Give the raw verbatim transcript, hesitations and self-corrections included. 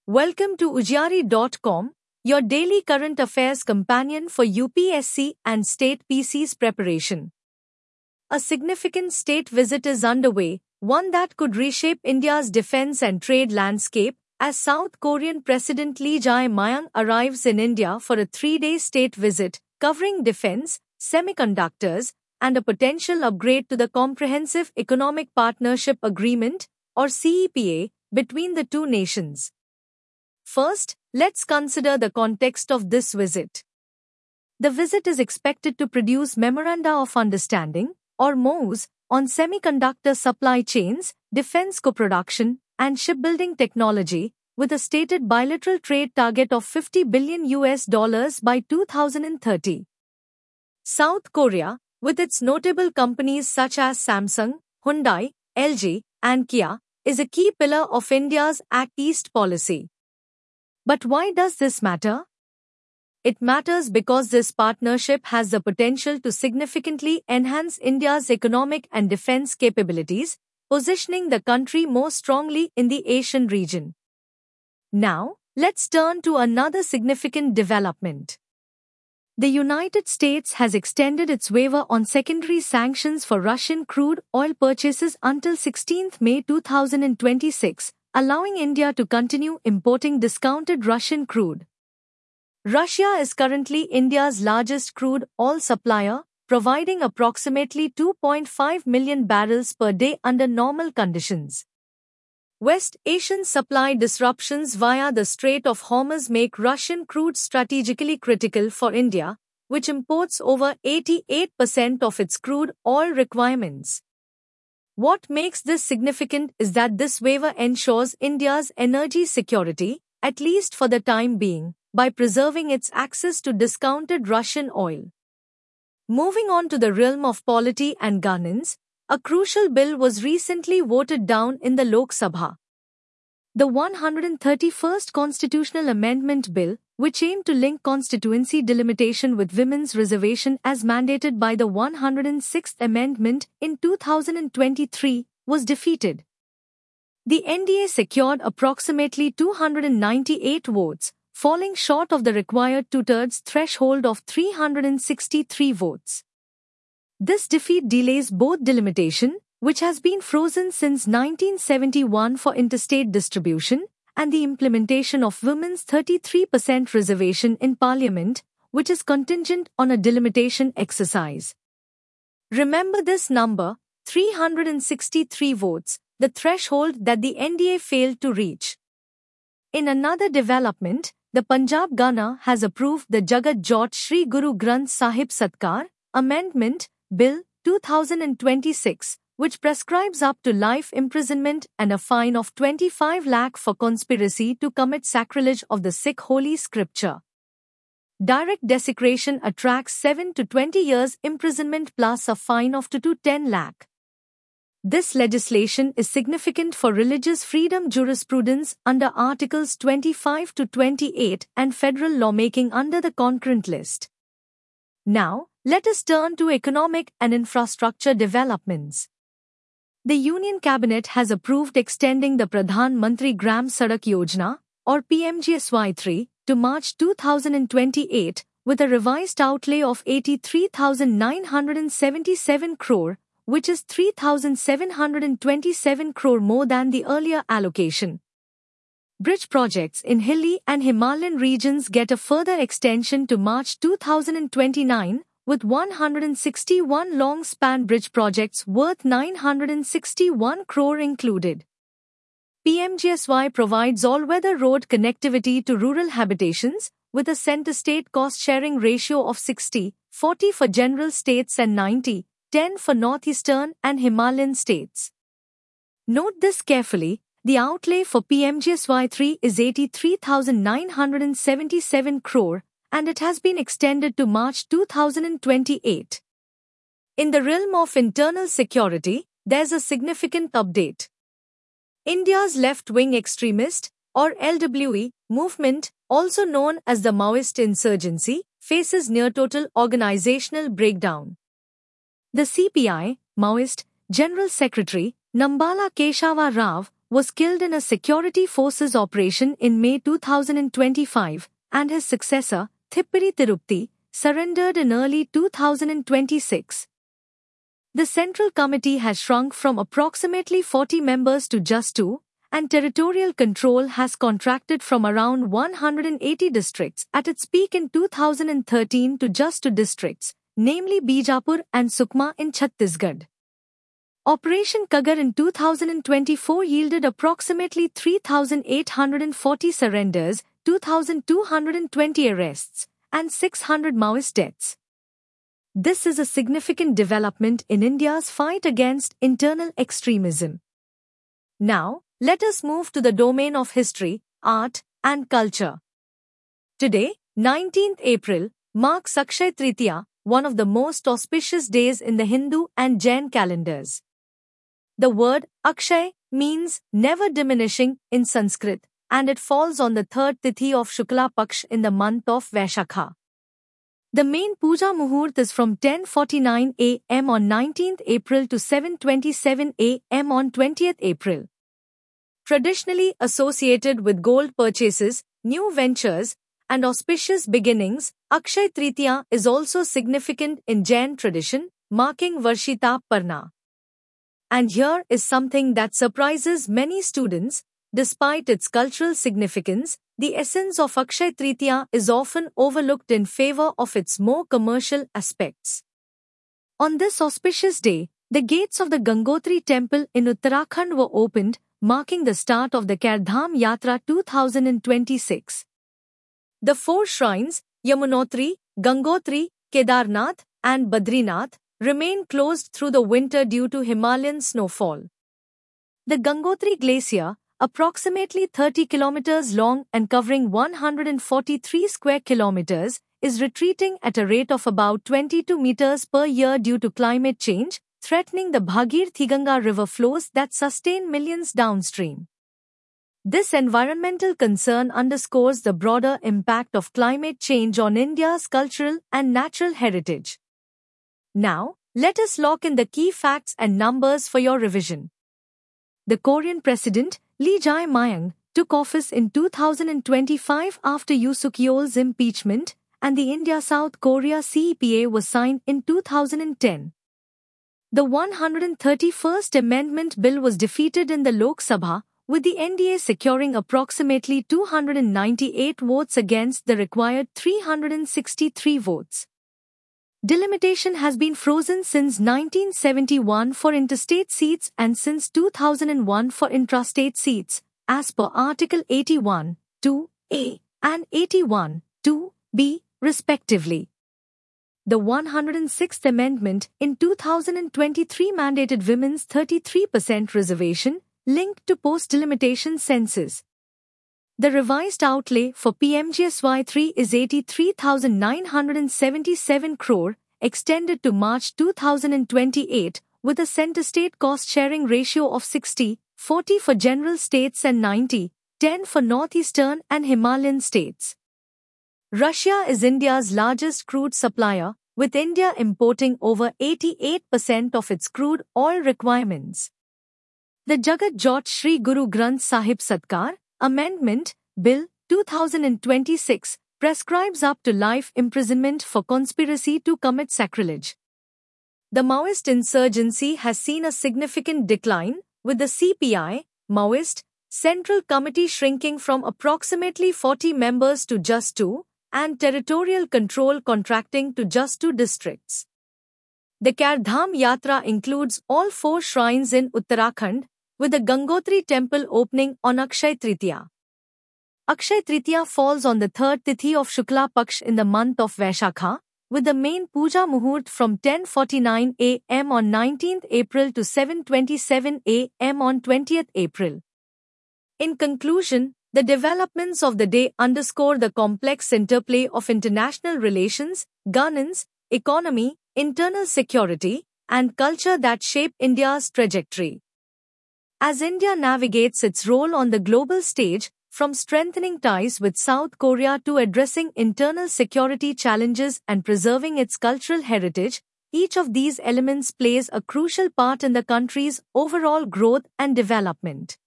Welcome to Ujjari dot com, your daily current affairs companion for U P S C and state P C's preparation. A significant state visit is underway, one that could reshape India's defense and trade landscape, as South Korean President Lee Jae-myung arrives in India for a three-day state visit covering defense, semiconductors, and a potential upgrade to the Comprehensive Economic Partnership Agreement, or C E P A, between the two nations. First, let's consider the context of this visit. The visit is expected to produce Memoranda of Understanding, or M O Us, on semiconductor supply chains, defense co-production, and shipbuilding technology, with a stated bilateral trade target of fifty billion U S dollars by two thousand thirty. South Korea, with its notable companies such as Samsung, Hyundai, L G, and Kia, is a key pillar of India's Act East policy. But why does this matter? It matters because this partnership has the potential to significantly enhance India's economic and defense capabilities, positioning the country more strongly in the Asian region. Now, let's turn to another significant development. The United States has extended its waiver on secondary sanctions for Russian crude oil purchases until sixteenth May two thousand twenty-six, allowing India to continue importing discounted Russian crude. Russia is currently India's largest crude oil supplier, providing approximately two point five million barrels per day under normal conditions. West Asian supply disruptions via the Strait of Hormuz make Russian crude strategically critical for India, which imports over eighty-eight percent of its crude oil requirements. What makes this significant is that this waiver ensures India's energy security, at least for the time being, by preserving its access to discounted Russian oil. Moving on to the realm of polity and governance, a crucial bill was recently voted down in the Lok Sabha. The one hundred thirty-first Constitutional Amendment Bill, which aimed to link constituency delimitation with women's reservation as mandated by the one hundred sixth Amendment in two thousand twenty-three, was defeated. The N D A secured approximately two hundred ninety-eight votes, falling short of the required two-thirds threshold of three hundred sixty-three votes. This defeat delays both delimitation, which has been frozen since nineteen seventy-one for interstate distribution, and the implementation of women's thirty-three percent reservation in Parliament, which is contingent on a delimitation exercise. Remember this number, three hundred sixty-three votes, the threshold that the N D A failed to reach. In another development, the Punjab Governor has approved the Jagat Jot Shri Guru Granth Sahib Satkar Amendment Bill two thousand twenty-six, which prescribes up to life imprisonment and a fine of twenty-five lakh for conspiracy to commit sacrilege of the Sikh holy scripture. Direct desecration attracts seven to twenty years imprisonment plus a fine of two to ten lakh. This legislation is significant for religious freedom jurisprudence under Articles twenty-five to twenty-eight and federal lawmaking under the concurrent list. Now, let us turn to economic and infrastructure developments. The Union Cabinet has approved extending the Pradhan Mantri Gram Sadak Yojana, or P M G S Y three, to March two thousand twenty-eight, with a revised outlay of eighty-three thousand nine hundred seventy-seven crore, which is three thousand seven hundred twenty-seven crore more than the earlier allocation. Bridge projects in hilly and Himalayan regions get a further extension to March two thousand twenty-nine, with one hundred sixty-one long-span bridge projects worth nine hundred sixty-one crore included. P M G S Y provides all-weather road connectivity to rural habitations, with a center-state cost-sharing ratio of sixty forty for general states and ninety ten for northeastern and Himalayan states. Note this carefully, the outlay for P M G S Y three is eighty-three thousand nine hundred seventy-seven crore, and it has been extended to March two thousand twenty-eight. In the realm of internal security, there's a significant update. India's left-wing extremist, or L W E, movement, also known as the Maoist insurgency, faces near-total organizational breakdown. The C P I, Maoist, General Secretary, Nambala Keshava Rao, was killed in a security forces operation in May two thousand twenty-five, and his successor, Thippiri Tirupati, surrendered in early two thousand twenty-six. The Central Committee has shrunk from approximately forty members to just two, and territorial control has contracted from around one hundred eighty districts at its peak in two thousand thirteen to just two districts, namely Bijapur and Sukma in Chhattisgarh. Operation Kagar in two thousand twenty-four yielded approximately three thousand eight hundred forty surrenders, two thousand two hundred twenty arrests, and six hundred Maoist deaths. This is a significant development in India's fight against internal extremism. Now, let us move to the domain of history, art, and culture. Today, nineteenth April, marks Akshaya Tritiya, one of the most auspicious days in the Hindu and Jain calendars. The word Akshay means never diminishing in Sanskrit, and it falls on the third Tithi of Shukla Paksh in the month of Vaishakha. The main Puja Muhurt is from ten forty-nine a m on nineteenth April to seven twenty-seven a m on twentieth April. Traditionally associated with gold purchases, new ventures, and auspicious beginnings, Akshaya Tritiya is also significant in Jain tradition, marking Varshita Parna. And here is something that surprises many students. Despite its cultural significance, the essence of Akshaya Tritiya is often overlooked in favor of its more commercial aspects. On this auspicious day, the gates of the Gangotri temple in Uttarakhand were opened, marking the start of the Chardham Yatra two thousand twenty-six. The four shrines, Yamunotri, Gangotri, Kedarnath, and Badrinath, remain closed through the winter due to Himalayan snowfall. The Gangotri Glacier, approximately thirty kilometers long and covering one hundred forty-three square kilometers, is retreating at a rate of about twenty-two meters per year due to climate change, threatening the Bhagirathi Ganga river flows that sustain millions downstream. This environmental concern underscores the broader impact of climate change on India's cultural and natural heritage. Now, let us lock in the key facts and numbers for your revision. The Korean president, Lee Jae-myung, took office in two thousand twenty-five after Yoon Suk-yeol's impeachment, and the India-South Korea C E P A was signed in two thousand ten. The one hundred thirty-first Amendment Bill was defeated in the Lok Sabha, with the N D A securing approximately two hundred ninety-eight votes against the required three hundred sixty-three votes. Delimitation has been frozen since nineteen seventy-one for interstate seats and since two thousand one for intrastate seats, as per Article eighty-one, two A and eighty-one, two B, respectively. The one hundred sixth Amendment in two thousand twenty-three mandated women's thirty-three percent reservation, linked to post-delimitation census. The revised outlay for P M G S Y three is eighty-three thousand nine hundred seventy-seven crore, extended to March two thousand twenty-eight, with a center-state cost-sharing ratio of sixty forty for general states and ninety ten for northeastern and Himalayan states. Russia is India's largest crude supplier, with India importing over eighty-eight percent of its crude oil requirements. The Jagat Jot Shri Guru Granth Sahib Satkar Amendment Bill two thousand twenty-six prescribes up to life imprisonment for conspiracy to commit sacrilege. The Maoist insurgency has seen a significant decline, with the C P I, Maoist, Central Committee shrinking from approximately forty members to just two, and territorial control contracting to just two districts. The Chardham Yatra includes all four shrines in Uttarakhand, with the Gangotri temple opening on Akshaya Tritiya. Akshaya Tritiya falls on the third Tithi of Shukla Paksh in the month of Vaishakha, with the main Puja Muhurt from ten forty-nine a m on nineteenth April to seven twenty-seven a m on twentieth April. In conclusion, the developments of the day underscore the complex interplay of international relations, governance, economy, internal security, and culture that shape India's trajectory. As India navigates its role on the global stage, from strengthening ties with South Korea to addressing internal security challenges and preserving its cultural heritage, each of these elements plays a crucial part in the country's overall growth and development.